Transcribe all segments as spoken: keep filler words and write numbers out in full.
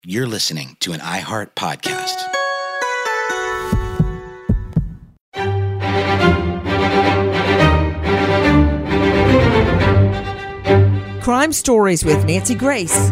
You're listening to an iHeart podcast. Crime Stories with Nancy Grace.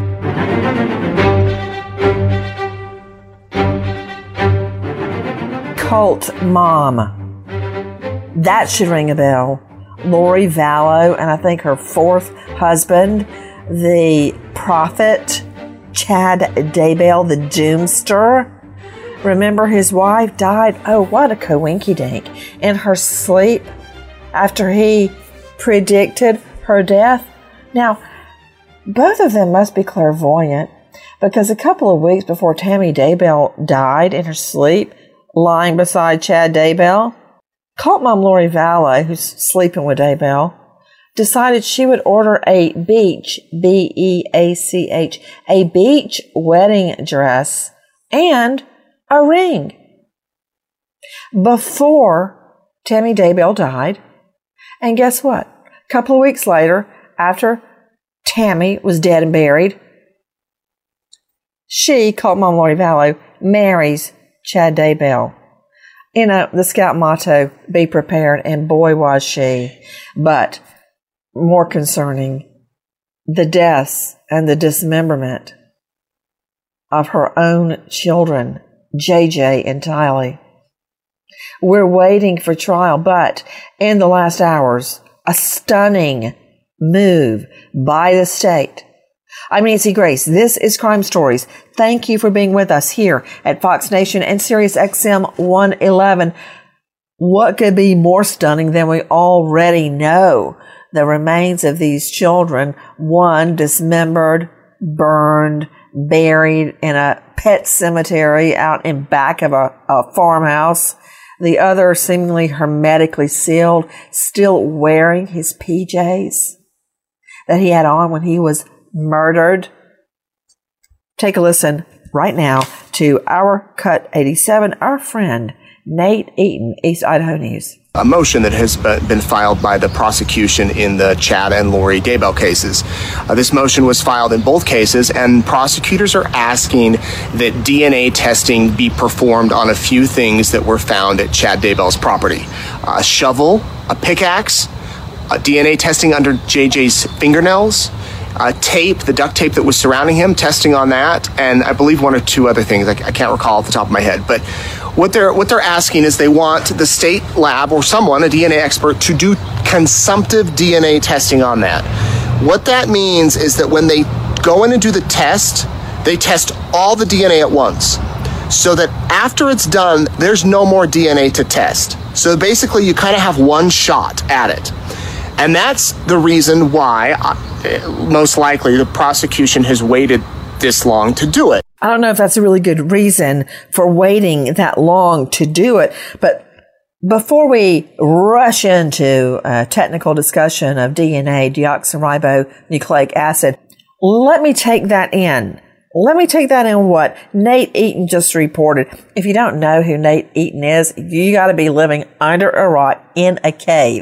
Cult mom. That should ring a bell. Lori Vallow, and I think her fourth husband, the prophet Chad Daybell, the doomster. Remember, his wife died, oh, what a coinkydink, in her sleep after he predicted her death. Now, both of them must be clairvoyant, because a couple of weeks before Tammy Daybell died in her sleep, lying beside Chad Daybell, cult mom Lori Vallow, who's sleeping with Daybell, decided she would order a beach, B E A C H, a beach wedding dress and a ring before Tammy Daybell died. And guess what? A couple of weeks later, after Tammy was dead and buried, she, cult mom Lori Vallow, marries Chad Daybell. You know, the Scout motto, be prepared, and boy was she. But more concerning, the deaths and the dismemberment of her own children, J J and Tylee. We're waiting for trial, but in the last hours, a stunning move by the state. I'm Nancy Grace. This is Crime Stories. Thank you for being with us here at Fox Nation and Sirius X M one eleven. What could be more stunning than we already know? The remains of these children, one dismembered, burned, buried in a pet cemetery out in back of a, a farmhouse. The other seemingly hermetically sealed, still wearing his P Js that he had on when he was murdered. Take a listen right now to our Cut eighty-seven, our friend Nate Eaton, East Idaho News. A motion that has been filed by the prosecution in the Chad and Lori Daybell cases. Uh, this motion was filed in both cases, and prosecutors are asking that D N A testing be performed on a few things that were found at Chad Daybell's property. A shovel, a pickaxe, a D N A testing under J J's fingernails, uh, tape, the duct tape that was surrounding him, testing on that, and I believe one or two other things. I, I can't recall off the top of my head, but What they're what they're asking is they want the state lab or someone, a D N A expert, to do consumptive D N A testing on that. What that means is that when they go in and do the test, they test all the D N A at once, so that after it's done, there's no more D N A to test. So basically, you kind of have one shot at it. And that's the reason why, uh, most likely, the prosecution has waited this long to do it. I don't know if that's a really good reason for waiting that long to do it, but before we rush into a technical discussion of D N A, deoxyribonucleic acid, let me take that in. Let me take that in what Nate Eaton just reported. If you don't know who Nate Eaton is, you got to be living under a rock in a cave.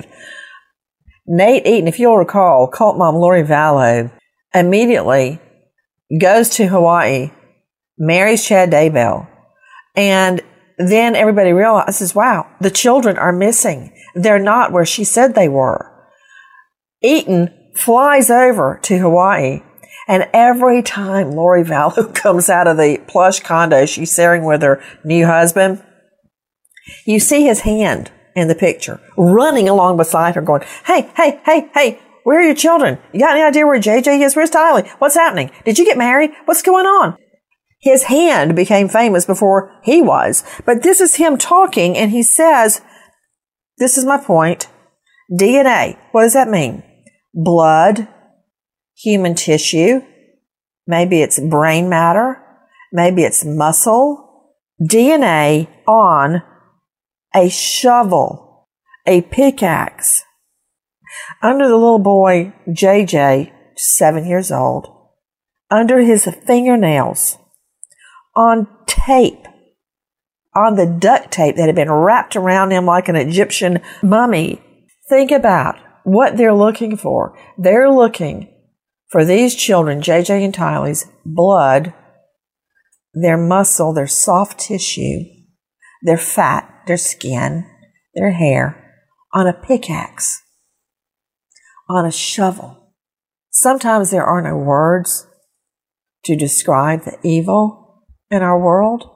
Nate Eaton, if you'll recall, cult mom Lori Vallow immediately goes to Hawaii, marries Chad Daybell, and then everybody realizes, wow, the children are missing. They're not where she said they were. Eaton flies over to Hawaii, and every time Lori Vallow comes out of the plush condo she's sharing with her new husband, you see his hand in the picture, running along beside her going, hey, hey, hey, hey, where are your children? You got any idea where J J is? Where's Tylee? What's happening? Did you get married? What's going on? His hand became famous before he was. But this is him talking, and he says, this is my point. D N A, what does that mean? Blood, human tissue, maybe it's brain matter, maybe it's muscle. D N A on a shovel, a pickaxe. Under the little boy, J J, seven years old, under his fingernails, on tape, on the duct tape that had been wrapped around him like an Egyptian mummy. Think about what they're looking for. They're looking for these children, J J and Tylee's blood, their muscle, their soft tissue, their fat, their skin, their hair on a pickaxe, on a shovel. Sometimes there are no words to describe the evil in our world.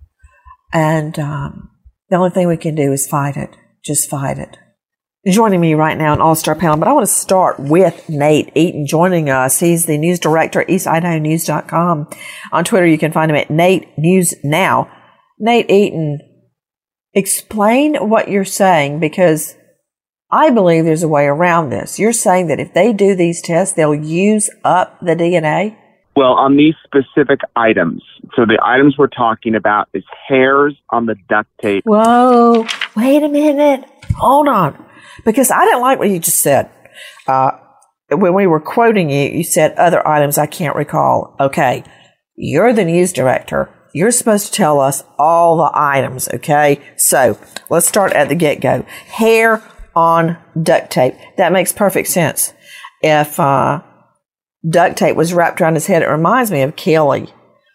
And um, the only thing we can do is fight it. Just fight it. Joining me right now, an all-star panel, but I want to start with Nate Eaton joining us. He's the news director at east idaho news dot com. On Twitter, you can find him at Nate News Now. Nate Eaton, explain what you're saying, because I believe there's a way around this. You're saying that if they do these tests, they'll use up the D N A? Well, on these specific items, so the items we're talking about is hairs on the duct tape. Whoa, wait a minute. Hold on. Because I didn't like what you just said. Uh, when we were quoting you, you said other items I can't recall. Okay, you're the news director. You're supposed to tell us all the items, okay? So let's start at the get-go. Hair on duct tape. That makes perfect sense. If uh, duct tape was wrapped around his head, it reminds me of Kelly,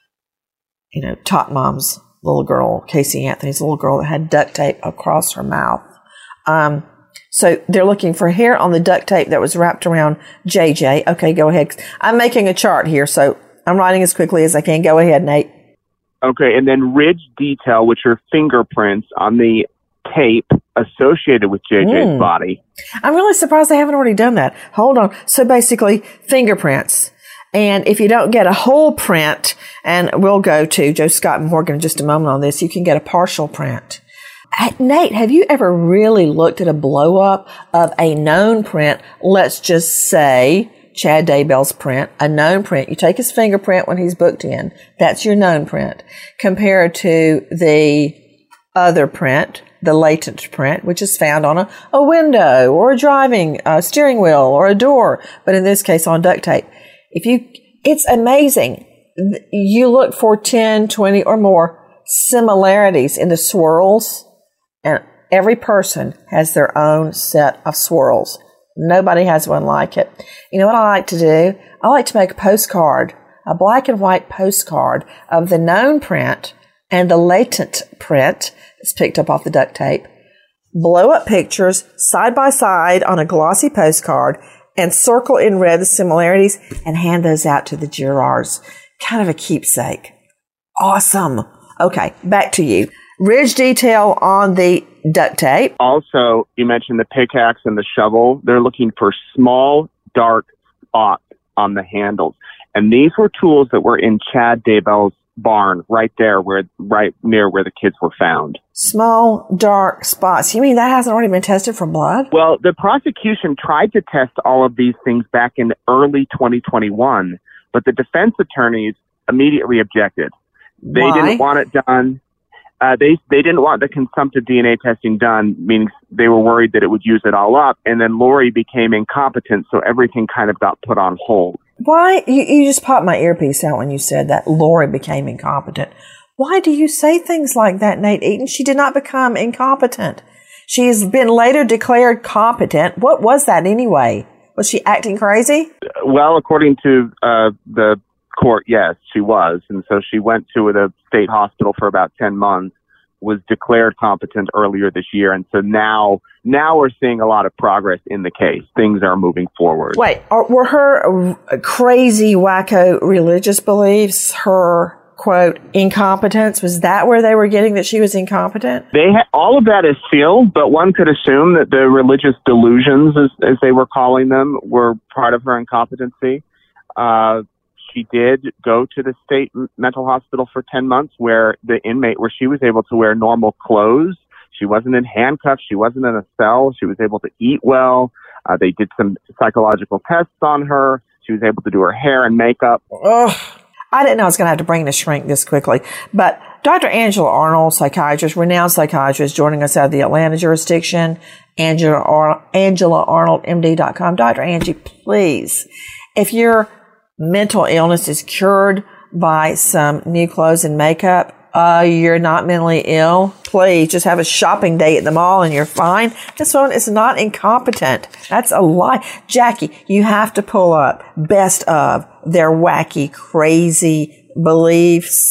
you know, Tot Mom's little girl, Casey Anthony's little girl that had duct tape across her mouth. Um, so they're looking for hair on the duct tape that was wrapped around J J. Okay, go ahead. I'm making a chart here, so I'm writing as quickly as I can. Go ahead, Nate. Okay, and then ridge detail, which are fingerprints on the tape associated with J J's mm. body. I'm really surprised they haven't already done that. Hold on. So basically, fingerprints. And if you don't get a whole print, and we'll go to Joe Scott Morgan in just a moment on this, you can get a partial print. Hey, Nate, have you ever really looked at a blow-up of a known print? Let's just say Chad Daybell's print, a known print. You take his fingerprint when he's booked in. That's your known print. Compared to the other print, the latent print, which is found on a, a window or a driving uh, steering wheel or a door, but in this case on duct tape. If you, it's amazing. You look for ten, twenty or more similarities in the swirls, and every person has their own set of swirls. Nobody has one like it. You know what I like to do? I like to make a postcard, a black and white postcard of the known print and the latent print that's picked up off the duct tape. Blow up pictures side by side on a glossy postcard and circle in red the similarities and hand those out to the jurors. Kind of a keepsake. Awesome. Okay, back to you. Ridge detail on the duct tape. Also, you mentioned the pickaxe and the shovel. They're looking for small, dark spots on the handles. And these were tools that were in Chad Daybell's barn, right there, where right near where the kids were found. Small, dark spots. You mean that hasn't already been tested for blood? Well, the prosecution tried to test all of these things back in early twenty twenty-one, but the defense attorneys immediately objected. They Why? didn't want it done. Uh, they they didn't want the consumptive D N A testing done, meaning they were worried that it would use it all up. And then Lori became incompetent, so everything kind of got put on hold. Why? You, you just popped my earpiece out when you said that Lori became incompetent. Why do you say things like that, Nate Eaton? She did not become incompetent. She has been later declared competent. What was that anyway? Was she acting crazy? Well, according to uh, the court, yes, she was. And so she went to the state hospital for about ten months, was declared competent earlier this year. And so now, now we're seeing a lot of progress in the case. Things are moving forward. Wait, are, were her crazy, wacko religious beliefs, her, quote, incompetence, was that where they were getting that she was incompetent? They ha- all of that is sealed, but one could assume that the religious delusions, as, as they were calling them, were part of her incompetency. Uh, She did go to the state mental hospital for ten months where the inmate, where she was able to wear normal clothes. She wasn't in handcuffs. She wasn't in a cell. She was able to eat well. Uh, they did some psychological tests on her. She was able to do her hair and makeup. Ugh. I didn't know I was going to have to bring the shrink this quickly. But Doctor Angela Arnold, psychiatrist, renowned psychiatrist, joining us out of the Atlanta jurisdiction, Angela, Ar- Angela Arnold M D dot com. Doctor Angie, please, if your mental illness is cured by some new clothes and makeup, uh, you're not mentally ill, please just have a shopping day at the mall and you're fine. This one is not incompetent. That's a lie. Jackie, you have to pull up best of their wacky, crazy beliefs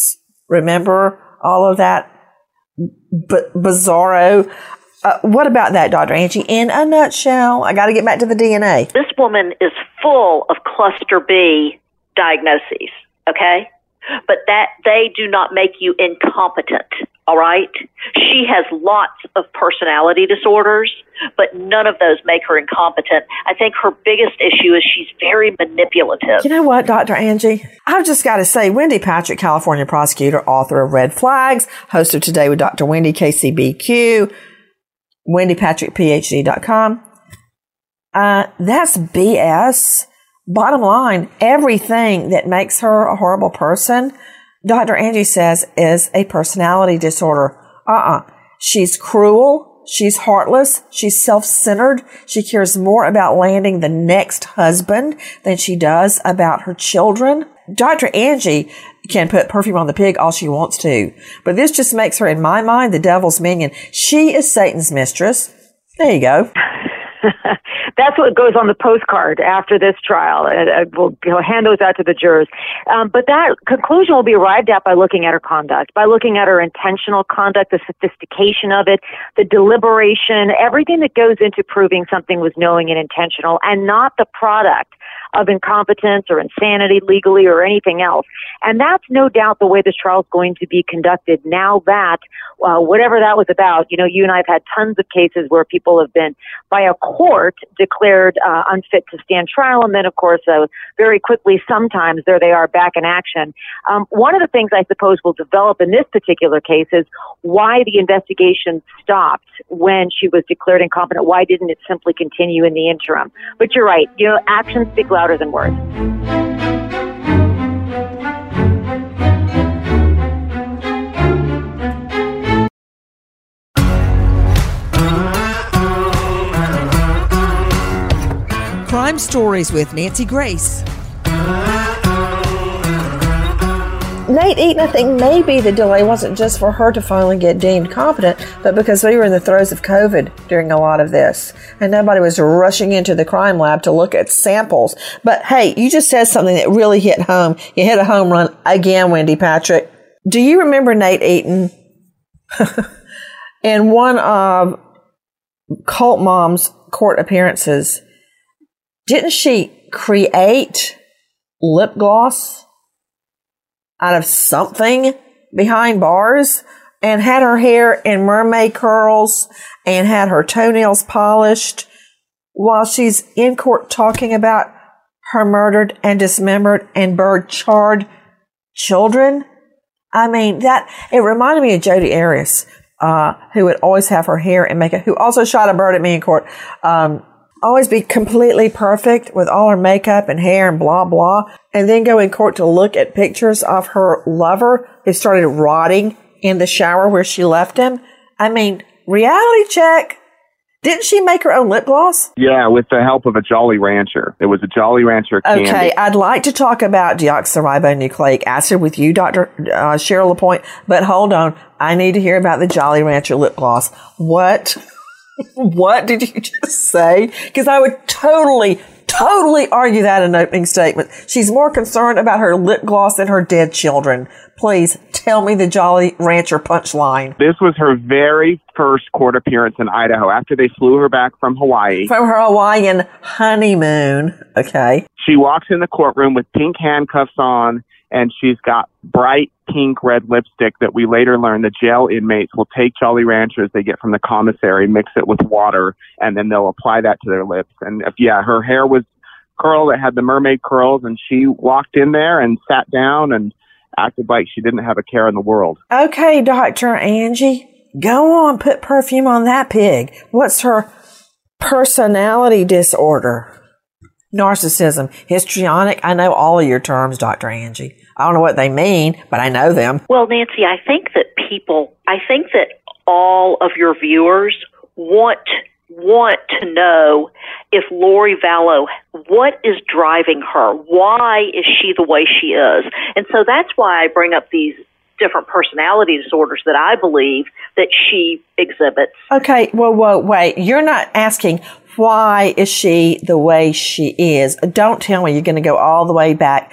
Remember all of that b- bizarro? Uh, what about that, Doctor Angie? In a nutshell, I got to get back to the D N A. This woman is full of cluster B diagnoses, okay? But that they do not make you incompetent, all right? She has lots of personality disorders, but none of those make her incompetent. I think her biggest issue is she's very manipulative. You know what, Doctor Angie? I've just got to say, Wendy Patrick, California prosecutor, author of Red Flags, host of Today with Doctor Wendy, K C B Q, wendy patrick p h d dot com. Uh, that's B S. Bottom line, everything that makes her a horrible person, Doctor Angie says, is a personality disorder. Uh-uh. She's cruel. She's heartless. She's self-centered. She cares more about landing the next husband than she does about her children. Doctor Angie can put perfume on the pig all she wants to, but this just makes her, in my mind, the devil's minion. She is Satan's mistress. There you go. That's what goes on the postcard after this trial. And uh, we'll you know, hand those out to the jurors. Um, but that conclusion will be arrived at by looking at her conduct, by looking at her intentional conduct, the sophistication of it, the deliberation, everything that goes into proving something was knowing and intentional, and not the product of incompetence or insanity legally or anything else. And that's no doubt the way this trial is going to be conducted now that, uh, whatever that was about, you know, you and I have had tons of cases where people have been, by a court, declared uh, unfit to stand trial. And then, of course, uh, very quickly, sometimes there they are back in action. Um, one of the things I suppose will develop in this particular case is why the investigation stopped when she was declared incompetent. Why didn't it simply continue in the interim? But you're right. You know, actions speak louder than words. Crime Stories with Nancy Grace. Nate Eaton, I think maybe the delay wasn't just for her to finally get deemed competent, but because we were in the throes of COVID during a lot of this, and nobody was rushing into the crime lab to look at samples. But hey, you just said something that really hit home. You hit a home run again, Wendy Patrick. Do you remember Nate Eaton? In one of Cult Mom's court appearances, didn't she create lip gloss out of something behind bars and had her hair in mermaid curls and had her toenails polished while she's in court talking about her murdered and dismembered and bird charred children? I mean, that, it reminded me of Jodi Arias, uh, who would always have her hair and makeup, who also shot a bird at me in court, um, always be completely perfect with all her makeup and hair and blah, blah, and then go in court to look at pictures of her lover who started rotting in the shower where she left him. I mean, reality check. Didn't she make her own lip gloss? Yeah, with the help of a Jolly Rancher. It was a Jolly Rancher candy. Okay, I'd like to talk about deoxyribonucleic acid with you, Doctor Uh, Cheryl LaPointe, but hold on. I need to hear about the Jolly Rancher lip gloss. What? What did you just say? Because I would totally, totally argue that in an opening statement. She's more concerned about her lip gloss than her dead children. Please tell me the Jolly Rancher punchline. This was her very first court appearance in Idaho after they flew her back from Hawaii. From her Hawaiian honeymoon. Okay. She walks in the courtroom with pink handcuffs on, and she's got bright pink red lipstick that we later learn the jail inmates will take Jolly Ranchers they get from the commissary, mix it with water, and then they'll apply that to their lips. And if, yeah, her hair was curled, it had the mermaid curls, and she walked in there and sat down and acted like she didn't have a care in the world. Okay, Doctor Angie, go on, put perfume on that pig. What's her personality disorder? Narcissism, histrionic. I know all of your terms, Doctor Angie. I don't know what they mean, but I know them. Well, Nancy, I think that people, I think that all of your viewers want want to know if Lori Vallow, what is driving her? Why is she the way she is? And so that's why I bring up these different personality disorders that I believe that she exhibits. Okay, whoa, whoa, wait. You're not asking why is she the way she is. Don't tell me you're going to go all the way back.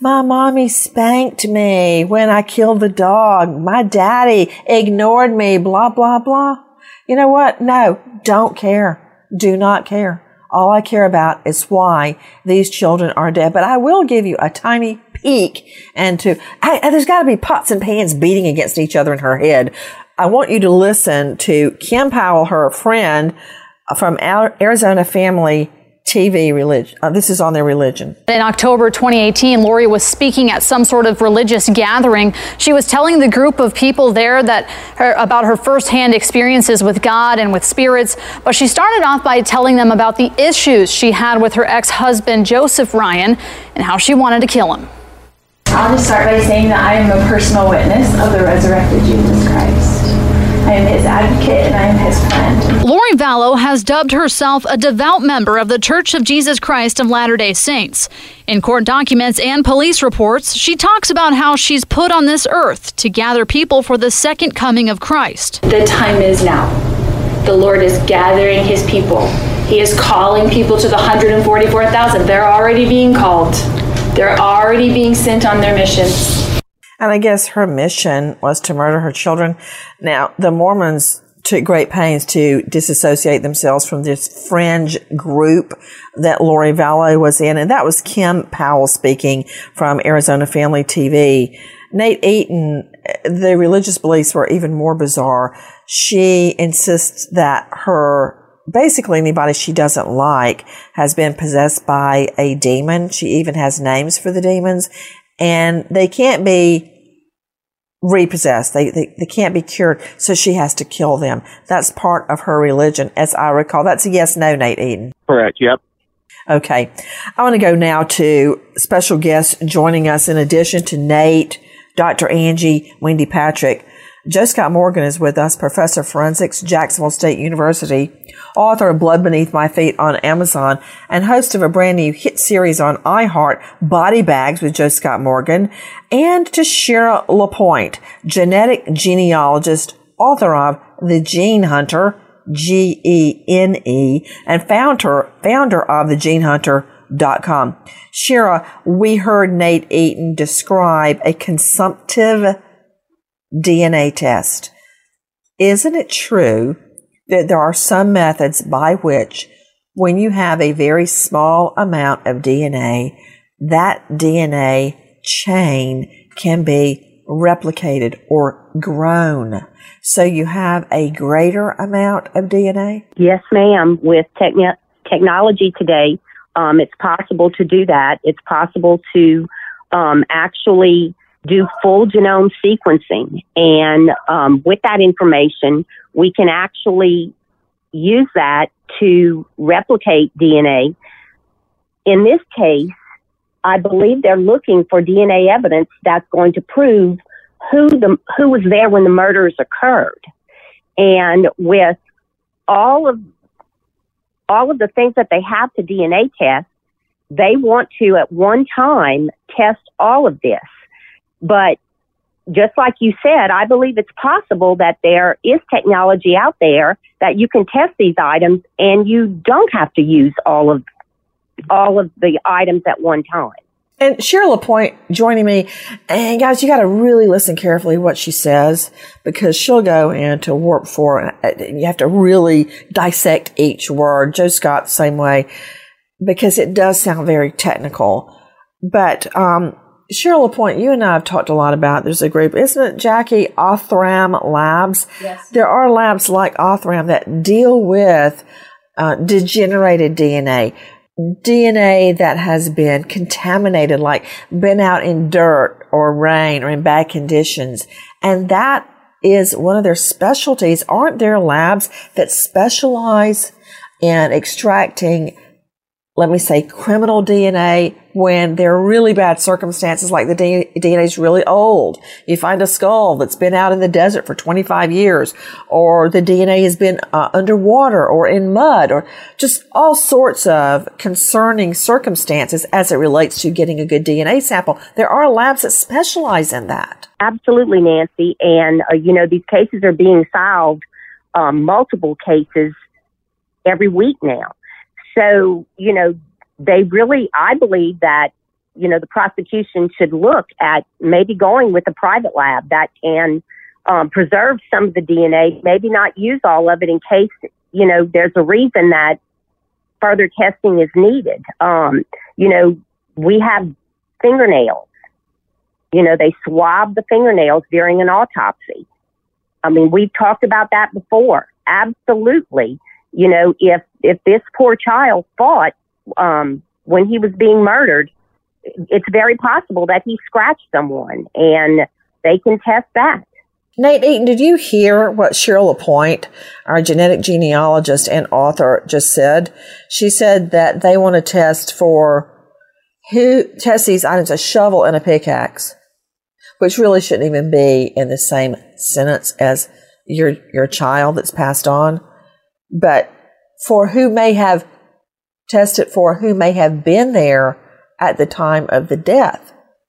my mommy spanked me when I killed the dog. My daddy ignored me, blah, blah, blah. You know what? No, don't care. Do not care. All I care about is why these children are dead. But I will give you a tiny peek into, I, I, there's got to be pots and pans beating against each other in her head. I want you to listen to Kim Powell, her friend from Arizona Family T V religion. Uh, this is on their religion. In October twenty eighteen, Lori was speaking at some sort of religious gathering. She was telling the group of people there that her, about her firsthand experiences with God and with spirits. But she started off by telling them about the issues she had with her ex-husband, Joseph Ryan, and how she wanted to kill him. I'll just start by saying that I am a personal witness of the resurrected Jesus Christ. I am his advocate and I am his friend. Lori Vallow has dubbed herself a devout member of the Church of Jesus Christ of Latter-day Saints. In court documents and police reports, she talks about how she's put on this earth to gather people for the second coming of Christ. The time is now. The Lord is gathering his people. He is calling people to the one hundred forty-four thousand. They're already being called. They're already being sent on their missions. And I guess her mission was to murder her children. Now, the Mormons took great pains to disassociate themselves from this fringe group that Lori Vallow was in. And that was Kim Powell speaking from Arizona Family T V. Nate Eaton, the religious beliefs were even more bizarre. She insists that her basically anybody she doesn't like has been possessed by a demon. She even has names for the demons. And they can't be repossessed. They, they they can't be cured, so she has to kill them. That's part of her religion, as I recall. That's a yes, no, Nate Eaton. Correct, yep. Okay. I want to go now to special guests joining us in addition to Nate, Doctor Angie, Wendy Patrick. Joe Scott Morgan is with us, professor of forensics, Jacksonville State University, author of Blood Beneath My Feet on Amazon, and host of a brand new hit series on iHeart, Body Bags with Joe Scott Morgan, and to Shira LaPointe, genetic genealogist, author of The Gene Hunter, G E N E, and founder, founder of the gene hunter dot com. Shira, we heard Nate Eaton describe a consumptive D N A test. Isn't it true that there are some methods by which when you have a very small amount of D N A, that D N A chain can be replicated or grown? So you have a greater amount of D N A? Yes, ma'am. With techn- technology today, um, it's possible to do that. It's possible to um, actually do full genome sequencing. And um, with that information, we can actually use that to replicate D N A. In this case, I believe they're looking for D N A evidence that's going to prove who the who was there when the murders occurred. And with all of all of the things that they have to D N A test, they want to at one time test all of this. But just like you said, I believe it's possible that there is technology out there that you can test these items and you don't have to use all of all of the items at one time. And Shira LaPointe joining me. And guys, you got to really listen carefully what she says, because she'll go into warp four and you have to really dissect each word. Joe Scott, same way, because it does sound very technical. But, um, Shira LaPointe, you and I have talked a lot about, there's a group, isn't it, Jackie, Othram Labs? Yes. There are labs like Othram that deal with uh, degenerated D N A, D N A that has been contaminated, like been out in dirt or rain or in bad conditions. And that is one of their specialties. Aren't there labs that specialize in extracting, let me say, criminal D N A when there are really bad circumstances, like the D N A is really old? You find a skull that's been out in the desert for twenty-five years, or the D N A has been uh, underwater or in mud, or just all sorts of concerning circumstances as it relates to getting a good D N A sample. There are labs that specialize in that. Absolutely, Nancy. And, uh, you know, these cases are being solved, um, multiple cases every week now. So, you know, they really, I believe that you know, the prosecution should look at maybe going with a private lab that can um, preserve some of the D N A, maybe not use all of it in case, you know, there's a reason that further testing is needed. Um, you know, we have fingernails. You know, they swab the fingernails during an autopsy. I mean, we've talked about that before. Absolutely. You know, if if this poor child fought um, when he was being murdered, it's very possible that he scratched someone, and they can test that. Nate Eaton, did you hear what Cheryl LaPointe, our genetic genealogist and author, just said? She said that they want to test for who test these items, a shovel and a pickaxe, which really shouldn't even be in the same sentence as your your child that's passed on. But for who may have tested for who may have been there at the time of the death.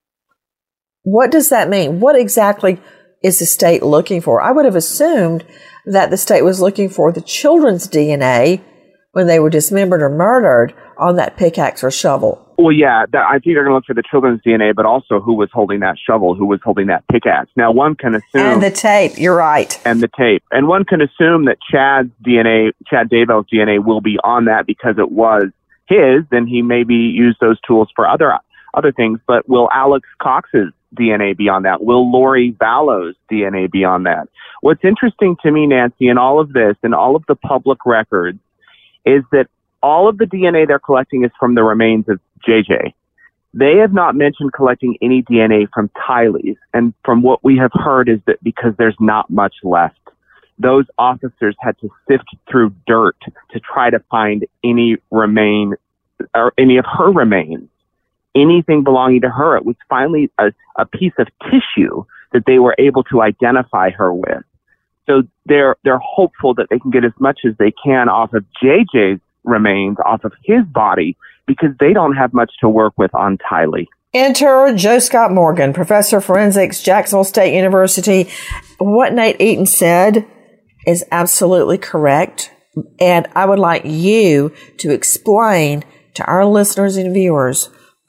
What does that mean? What exactly is the state looking for? I would have assumed that the state was looking for the children's D N A when they were dismembered or murdered on that pickaxe or shovel. Well, yeah, that, I think they're going to look for the children's D N A, but also who was holding that shovel, who was holding that pickaxe. Now, one can assume... And the tape, you're right. And the tape. And one can assume that Chad's D N A, Chad Daybell's D N A will be on that because it was his, and he maybe used those tools for other other things. But will Alex Cox's D N A be on that? Will Lori Vallow's D N A be on that? What's interesting to me, Nancy, in all of this, in all of the public records, is that all of the D N A they're collecting is from the remains of J J. They have not mentioned collecting any D N A from Tylee's. And from what we have heard is that because there's not much left, those officers had to sift through dirt to try to find any remain or any of her remains, anything belonging to her. It was finally a, a piece of tissue that they were able to identify her with. So they're they're hopeful that they can get as much as they can off of J J's remains, off of his body, because they don't have much to work with on Tylee. Enter Joe Scott Morgan, professor of forensics, Jacksonville State University. What Nate Eaton said is absolutely correct. And I would like you to explain to our listeners and viewers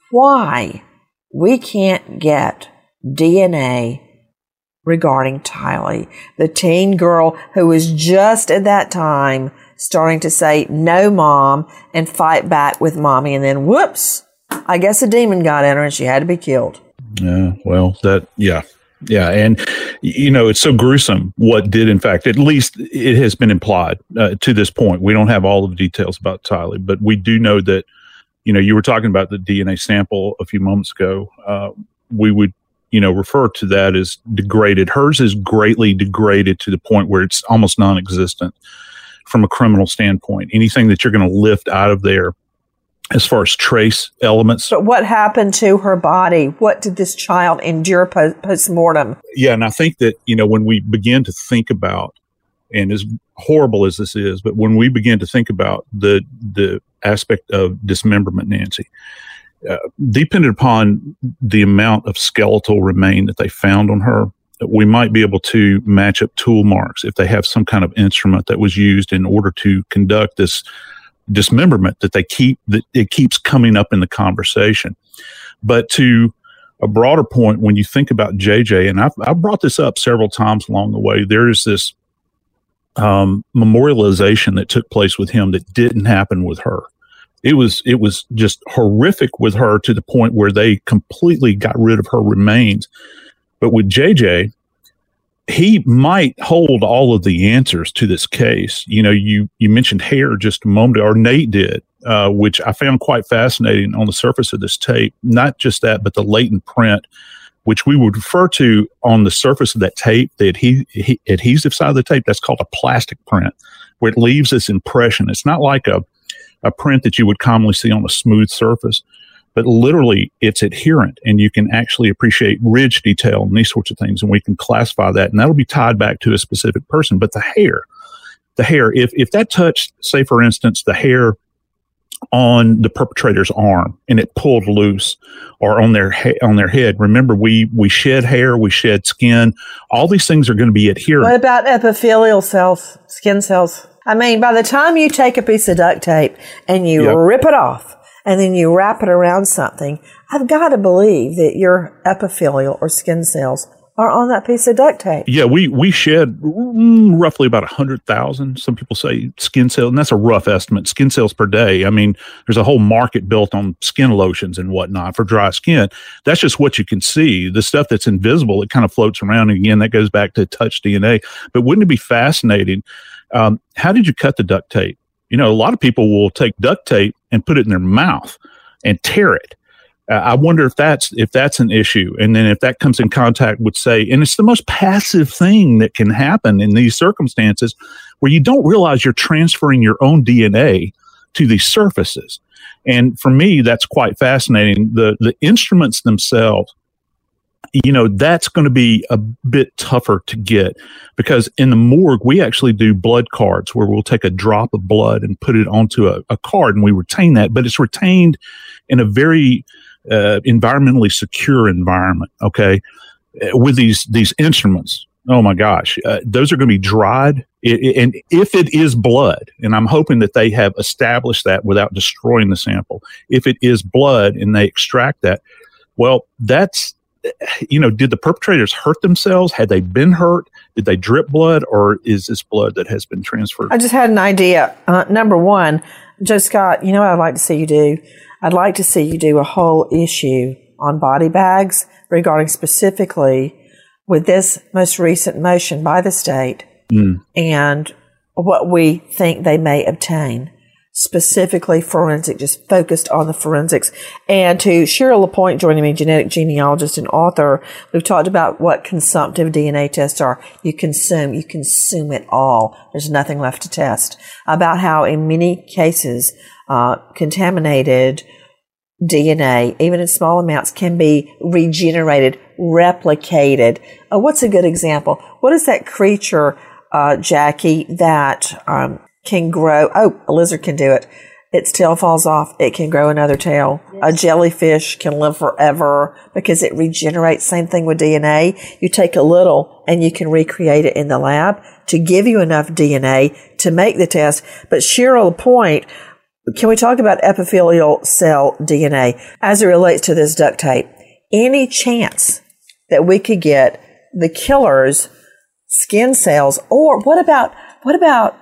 why we can't get D N A regarding Tylee, the teen girl who was just at that time starting to say, no, mom, and fight back with mommy. And then, whoops, I guess a demon got in her and she had to be killed. Yeah, well, that, yeah. Yeah. And, you know, it's so gruesome what did, in fact, at least it has been implied uh, to this point. We don't have all of the details about Tylee, but we do know that, you know, you were talking about the D N A sample a few moments ago. Uh, we would, you know, refer to that as degraded. Hers is greatly degraded to the point where it's almost non-existent from a criminal standpoint. Anything that you're going to lift out of there as far as trace elements. But what happened to her body? What did this child endure post-mortem? Yeah, and I think that, you know, when we begin to think about, and as horrible as this is, but when we begin to think about the the aspect of dismemberment, Nancy, uh, dependent upon the amount of skeletal remain that they found on her, we might be able to match up tool marks if they have some kind of instrument that was used in order to conduct this dismemberment that they keep, that it keeps coming up in the conversation. But to a broader point, when you think about J J, and I've, I've brought this up several times along the way, there is this um, memorialization that took place with him that didn't happen with her. It was, it was just horrific with her to the point where they completely got rid of her remains. But with J J, he might hold all of the answers to this case. You know, you, you mentioned hair just a moment ago, or Nate did, uh, which I found quite fascinating on the surface of this tape. Not just that, but the latent print, which we would refer to on the surface of that tape, the adhe- he- adhesive side of the tape, that's called a plastic print, where it leaves this impression. It's not like a, a print that you would commonly see on a smooth surface, but literally it's adherent, and you can actually appreciate ridge detail and these sorts of things, and we can classify that, and that'll be tied back to a specific person. But the hair, the hair, if if that touched, say for instance, the hair on the perpetrator's arm and it pulled loose, or on their ha- on their head, remember we we shed hair, we shed skin, all these things are going to be adherent. What about epithelial cells, skin cells? I mean, by the time you take a piece of duct tape and you yep. rip it off, and then you wrap it around something, I've got to believe that your epithelial or skin cells are on that piece of duct tape. Yeah, we, we shed roughly about one hundred thousand, some people say, skin cells, and that's a rough estimate, skin cells per day. I mean, there's a whole market built on skin lotions and whatnot for dry skin. That's just what you can see. The stuff that's invisible, it kind of floats around. And again, that goes back to touch D N A. But wouldn't it be fascinating? Um, how did you cut the duct tape? You know, a lot of people will take duct tape and put it in their mouth and tear it. Uh, I wonder if that's if that's an issue, and then if that comes in contact with, say, and it's the most passive thing that can happen in these circumstances, where you don't realize you're transferring your own D N A to these surfaces. And for me, that's quite fascinating. The the instruments themselves, you know, that's going to be a bit tougher to get, because in the morgue, we actually do blood cards where we'll take a drop of blood and put it onto a, a card, and we retain that, but it's retained in a very uh, environmentally secure environment. Okay. With these, these instruments. Oh my gosh. Uh, those are going to be dried. It, it, and if it is blood, and I'm hoping that they have established that without destroying the sample, if it is blood and they extract that, well, that's, you know, did the perpetrators hurt themselves? Had they been hurt? Did they drip blood, or is this blood that has been transferred? I just had an idea. Uh, number one, Joe Scott, you know what I'd like to see you do? I'd like to see you do a whole issue on body bags regarding specifically with this most recent motion by the state mm. and what we think they may obtain. Specifically forensic, just focused on the forensics. And to Cheryl LaPointe joining me, genetic genealogist and author, we've talked about what consumptive D N A tests are. You consume, you consume it all. There's nothing left to test. About how in many cases, uh, contaminated D N A, even in small amounts, can be regenerated, replicated. Uh, what's a good example? What is that creature, uh, Jackie, that, um, can grow? Oh, a lizard can do it. Its tail falls off. It can grow another tail. A jellyfish can live forever because it regenerates. Same thing with D N A. You take a little and you can recreate it in the lab to give you enough D N A to make the test. But Cheryl LaPointe, can we talk about epithelial cell D N A as it relates to this duct tape? Any chance that we could get the killer's skin cells, or what about, what about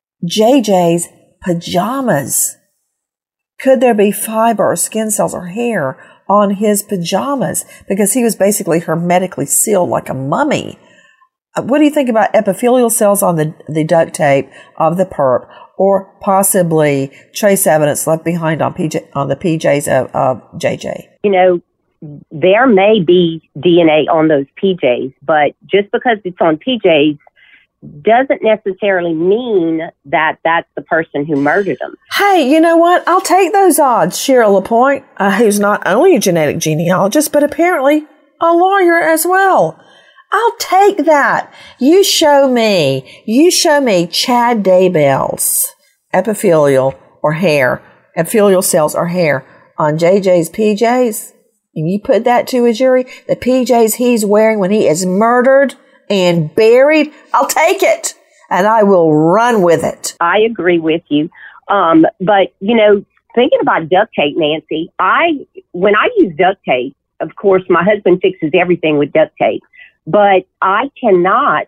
J J's pajamas? Could there be fiber or skin cells or hair on his pajamas? Because he was basically hermetically sealed like a mummy. What do you think about epithelial cells on the, the duct tape of the perp, or possibly trace evidence left behind on P J, on the P Js of, of J J? You know, there may be D N A on those P Js, but just because it's on P Js doesn't necessarily mean that that's the person who murdered them. Hey, you know what? I'll take those odds. Cheryl LaPointe, uh, who's not only a genetic genealogist, but apparently a lawyer as well. I'll take that. You show me, you show me Chad Daybell's epithelial or hair, epithelial cells or hair on J J's P Js, and you put that to a jury, the P Js he's wearing when he is murdered and buried, I'll take it, and I will run with it. I agree with you. Um, but, you know, thinking about duct tape, Nancy, I when I use duct tape, of course, my husband fixes everything with duct tape, but I cannot,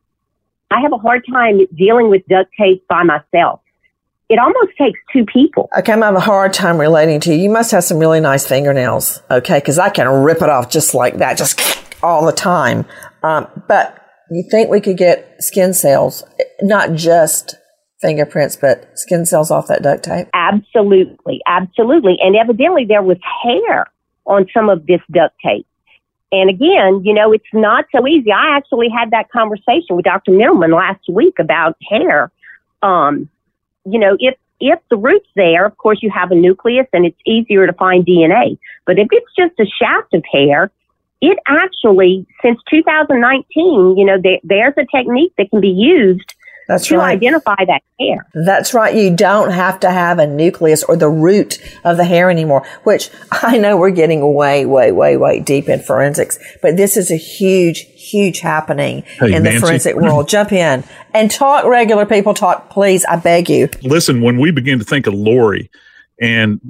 I have a hard time dealing with duct tape by myself. It almost takes two people. Okay, I'm having a hard time relating to you. You must have some really nice fingernails, okay, because I can rip it off just like that, just all the time. Um, but you think we could get skin cells, not just fingerprints, but skin cells off that duct tape? Absolutely, absolutely. And evidently there was hair on some of this duct tape. And again, you know, it's not so easy. I actually had that conversation with Doctor Middleman last week about hair. Um, you know, if if the root's there, of course you have a nucleus and it's easier to find D N A. But if it's just a shaft of hair, it actually, since two thousand nineteen, you know, there, there's a technique that can be used That's to right. identify that hair. That's right. You don't have to have a nucleus or the root of the hair anymore, which I know we're getting way, way, way, way deep in forensics, but this is a huge, huge happening hey, in Nancy. the forensic world. Jump in and talk, regular people talk, please. I beg you. Listen, when we begin to think of Lori and that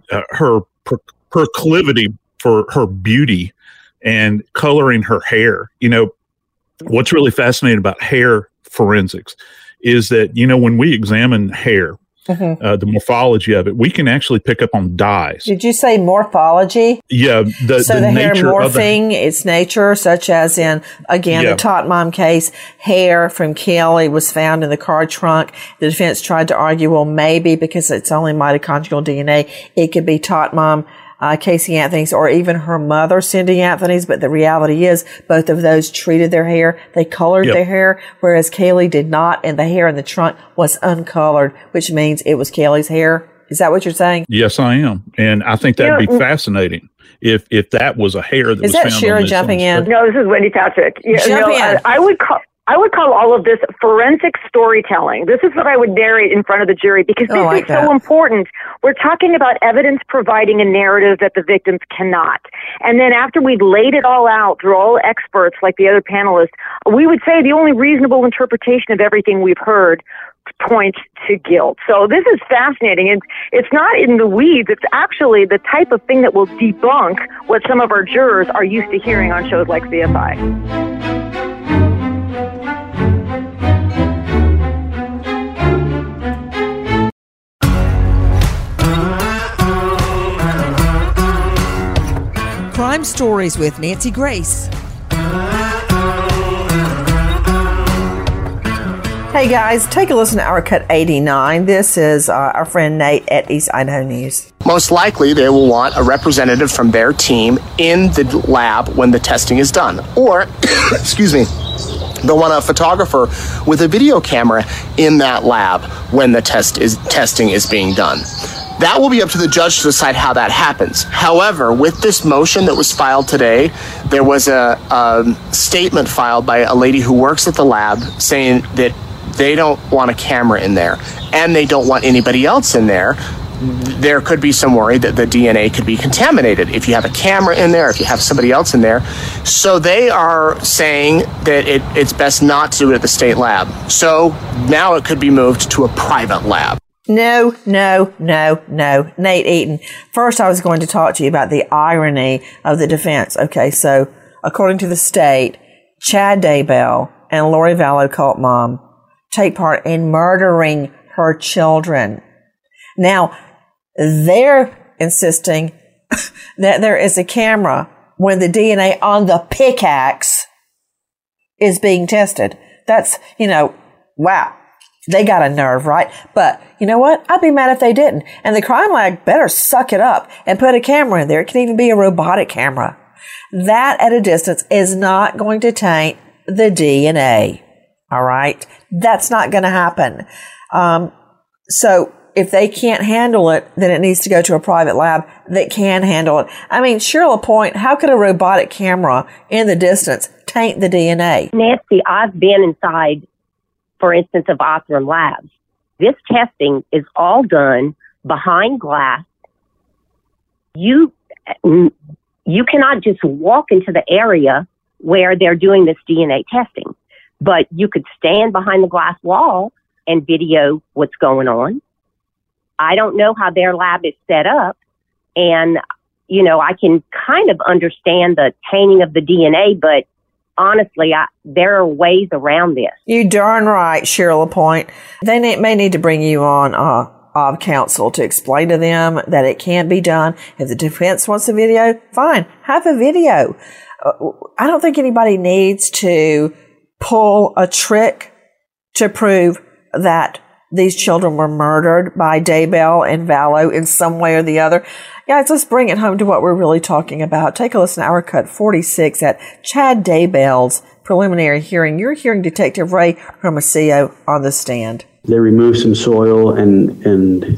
uh, her pro- proclivity for her beauty and coloring her hair. You know, what's really fascinating about hair forensics is that, you know, when we examine hair, mm-hmm. uh, the morphology of it, we can actually pick up on dyes. Did you say morphology? Yeah. The, so the, the hair morphing, the, its nature, such as in, again, yeah. the Tot Mom case, hair from Kelly was found in the car trunk. The defense tried to argue, well, maybe because it's only mitochondrial D N A, it could be Tot Mom, Uh, Casey Anthony's, or even her mother, Cindy Anthony's. But the reality is both of those treated their hair. They colored yep. their hair, whereas Kaylee did not, and the hair in the trunk was uncolored, which means it was Kaylee's hair. Is that what you're saying? Yes, I am. And I think that'd yeah. be fascinating if if that was a hair that is was that found Shira on this, jumping on in? No, this is Wendy Patrick. Yeah, Jump no, in. I, I would call... I would call all of this forensic storytelling. This is what I would narrate in front of the jury because this oh, like is that. so important. We're talking about evidence providing a narrative that the victims cannot. And then after we've laid it all out through all experts like the other panelists, we would say the only reasonable interpretation of everything we've heard points to guilt. So this is fascinating. And it's not in the weeds. It's actually the type of thing that will debunk what some of our jurors are used to hearing on shows like C S I. Crime Stories with Nancy Grace. Hey guys, take a listen to our cut eighty-nine. This is uh, our friend Nate at East Idaho News. Most likely they will want a representative from their team in the lab when the testing is done. Or, excuse me, they'll want a photographer with a video camera in that lab when the test is testing is being done. That will be up to the judge to decide how that happens. However, with this motion that was filed today, there was a, a statement filed by a lady who works at the lab saying that they don't want a camera in there and they don't want anybody else in there. There could be some worry that the D N A could be contaminated if you have a camera in there, if you have somebody else in there. So they are saying that it, it's best not to do it at the state lab. So now it could be moved to a private lab. No, no, no, no. Nate Eaton. First, I was going to talk to you about the irony of the defense. Okay, so according to the state, Chad Daybell and Lori Vallow cult mom take part in murdering her children. Now, they're insisting that there is a camera when the D N A on the pickaxe is being tested. That's, you know, wow. They got a nerve, right? But you know what? I'd be mad if they didn't. And the crime lab better suck it up and put a camera in there. It can even be a robotic camera. That at a distance is not going to taint the D N A. All right? That's not going to happen. Um, so if they can't handle it, then it needs to go to a private lab that can handle it. I mean, Shirley Point, how could a robotic camera in the distance taint the D N A? Nancy, I've been inside, for instance, of Othram Labs. This testing is all done behind glass. You, you cannot just walk into the area where they're doing this D N A testing, but you could stand behind the glass wall and video what's going on. I don't know how their lab is set up, and, you know, I can kind of understand the tainting of the D N A, but honestly, I, there are ways around this. You darn right, Shirley Point. They need, may need to bring you on uh, of counsel to explain to them that it can be done. If the defense wants a video, fine, have a video. Uh, I don't think anybody needs to pull a trick to prove that these children were murdered by Daybell and Vallow in some way or the other. Guys, let's bring it home to what we're really talking about. Take a listen to our cut forty-six at Chad Daybell's preliminary hearing. You're hearing Detective Ray Hermosillo on the stand. They removed some soil, and and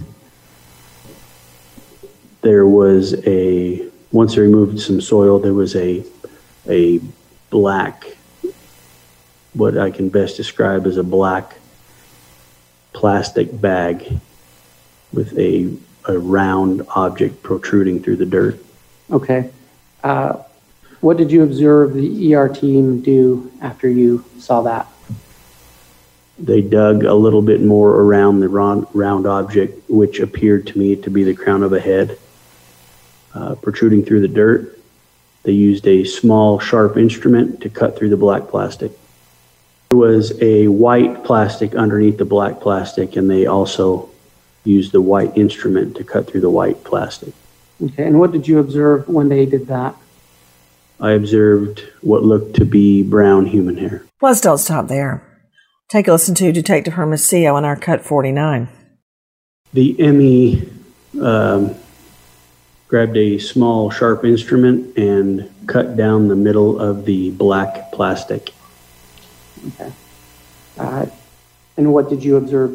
there was a, once they removed some soil, there was a a black, what I can best describe as a black plastic bag with a, a round object protruding through the dirt. Okay. Uh, what did you observe the E R team do after you saw that? They dug a little bit more around the round, round object, which appeared to me to be the crown of a head. uh, protruding through the dirt. They used a small, sharp instrument to cut through the black plastic. There was a white plastic underneath the black plastic, and they also used the white instrument to cut through the white plastic. Okay, and what did you observe when they did that? I observed what looked to be brown human hair. Let's don't stop there. Take a listen to Detective Hermosillo on our Cut forty-nine. The M E um, grabbed a small, sharp instrument and cut down the middle of the black plastic. Okay. Uh, and what did you observe?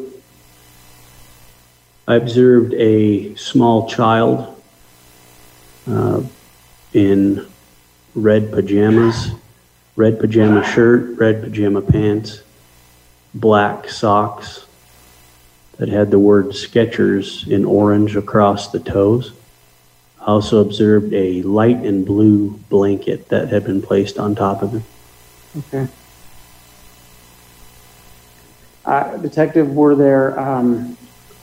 I observed a small child uh, in red pajamas, red pajama shirt, red pajama pants, black socks that had the word Skechers in orange across the toes. I also observed a light and blue blanket that had been placed on top of him. Okay. Uh, Detective, were there, um,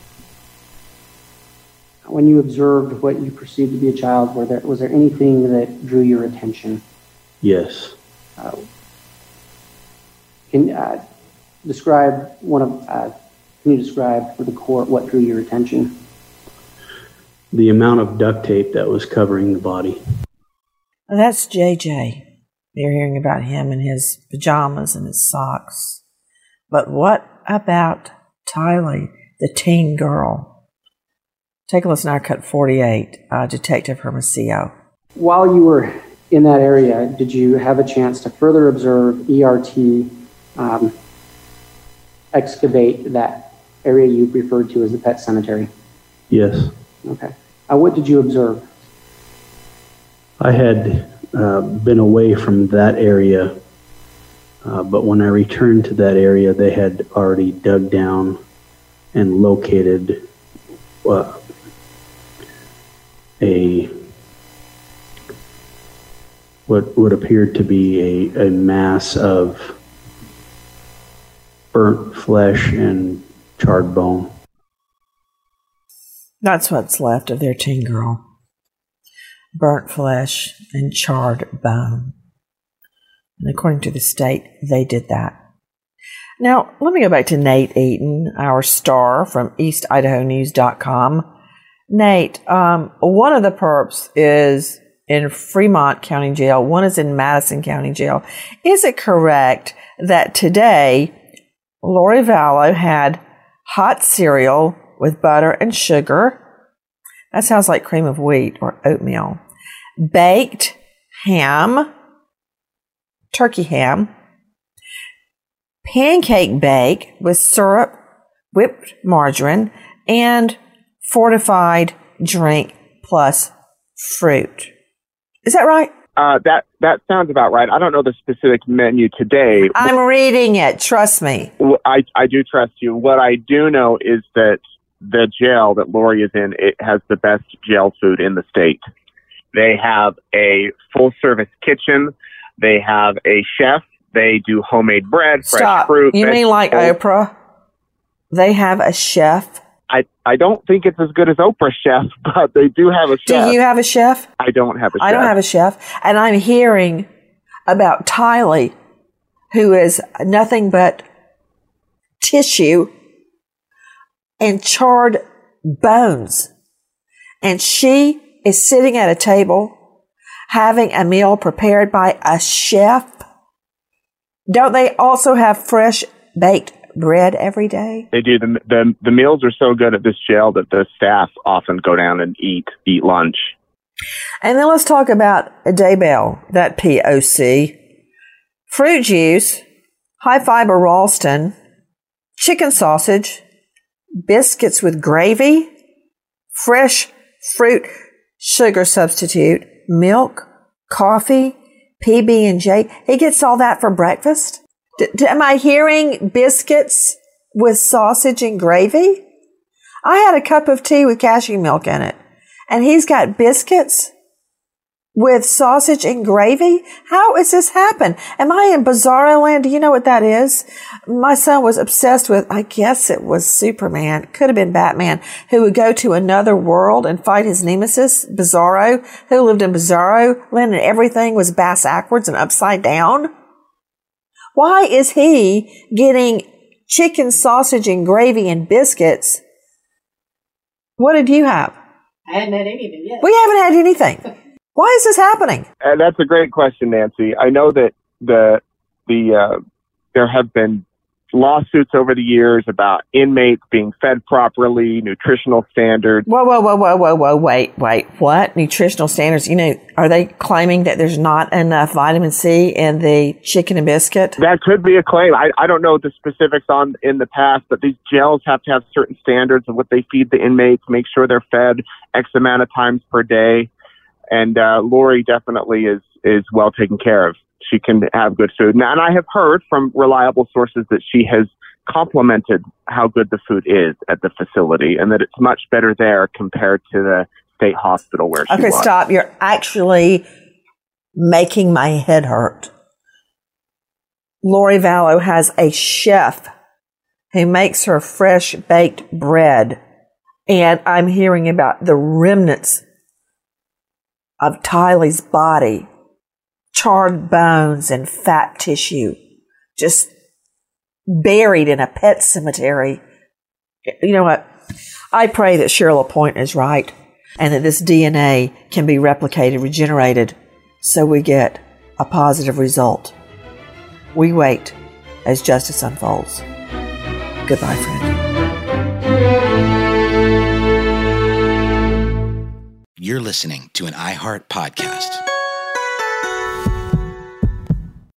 when you observed what you perceived to be a child, were there, was there anything that drew your attention? Yes. Uh, can uh, describe one of, uh, can you describe for the court what drew your attention? The amount of duct tape that was covering the body. That's J J. You're hearing about him in his pajamas and his socks. But what about Tylee, the teen girl? Take a listen to our Cut forty-eight, uh, Detective Hermosillo. While you were in that area, did you have a chance to further observe E R T um, excavate that area you referred to as the pet cemetery? Yes. Okay. Uh, what did you observe? I had uh, been away from that area, uh, but when I returned to that area, they had already dug down and located uh, a what would appear to be a, a mass of burnt flesh and charred bone. That's what's left of their teen girl. Burnt flesh and charred bone. And according to the state, they did that. Now, let me go back to Nate Eaton, our star from East Idaho News dot com. Nate, um, one of the perps is in Fremont County Jail. One is in Madison County Jail. Is it correct that today Lori Vallow had hot cereal with butter and sugar? That sounds like cream of wheat or oatmeal. Baked ham, turkey ham, pancake bake with syrup, whipped margarine, and fortified drink plus fruit. Is that right? Uh, that that sounds about right. I don't know the specific menu today. I'm reading it. Trust me. I, I do trust you. What I do know is that the jail that Lori is in, it has the best jail food in the state. They have a full-service kitchen. They have a chef. They do homemade bread, fresh Stop. fruit. You mean like vegetables. Oprah? They have a chef? I, I don't think it's as good as Oprah's chef, but they do have a chef. Do you have a chef? I don't have a chef. I don't have a chef. And I'm hearing about Tylee, who is nothing but tissue and charred bones. And she is sitting at a table having a meal prepared by a chef. Don't they also have fresh baked bread every day? They do. The, the the meals are so good at this jail that the staff often go down and eat eat lunch. And then let's talk about Daybell, that P O C. Fruit juice, high fiber Ralston, chicken sausage, biscuits with gravy, fresh fruit sugar substitute, milk, coffee, P B and J. He gets all that for breakfast? D- d- am I hearing biscuits with sausage and gravy? I had a cup of tea with cashew milk in it, and he's got biscuits with sausage and gravy? How is this happen? Am I in Bizarro land? Do you know what that is? My son was obsessed with, I guess it was Superman, could have been Batman, who would go to another world and fight his nemesis, Bizarro, who lived in Bizarro land, and everything was backwards and upside down. Why is he getting chicken, sausage, and gravy and biscuits? What did you have? I hadn't had anything yet. We haven't had anything. Why is this happening? Uh, that's a great question, Nancy. I know that the the uh, there have been lawsuits over the years about inmates being fed properly, nutritional standards. Whoa, whoa, whoa, whoa, whoa, whoa, wait, wait. What? Nutritional standards? You know, are they claiming that there's not enough vitamin C in the chicken and biscuit? That could be a claim. I, I don't know the specifics on in the past, but these jails have to have certain standards of what they feed the inmates, make sure they're fed X amount of times per day. And uh, Lori definitely is, is well taken care of. She can have good food. Now, and I have heard from reliable sources that she has complimented how good the food is at the facility and that it's much better there compared to the state hospital where she okay, was. Stop. You're actually making my head hurt. Lori Vallow has a chef who makes her fresh baked bread. And I'm hearing about the remnants of Tylee's body, charred bones and fat tissue, just buried in a pet cemetery. You know what? I pray that Cheryl LaPointe is right and that this D N A can be replicated, regenerated, so we get a positive result. We wait as justice unfolds. Goodbye, friend. You're listening to an iHeart podcast.